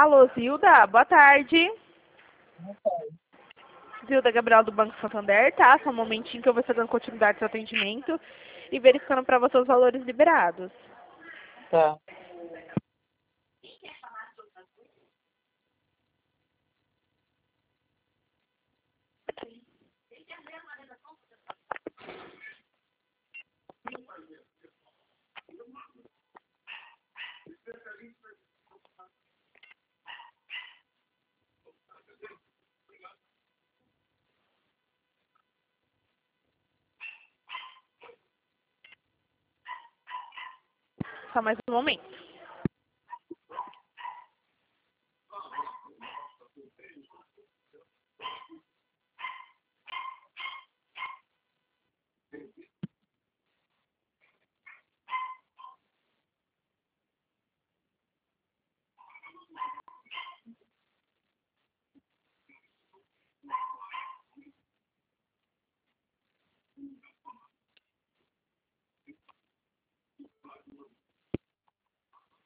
Alô, Zilda, boa tarde. Zilda Gabriel do Banco Santander, tá? Só um momentinho que eu vou estar dando continuidade ao seu atendimento e verificando para você os valores liberados. Tá. Só mais um momento.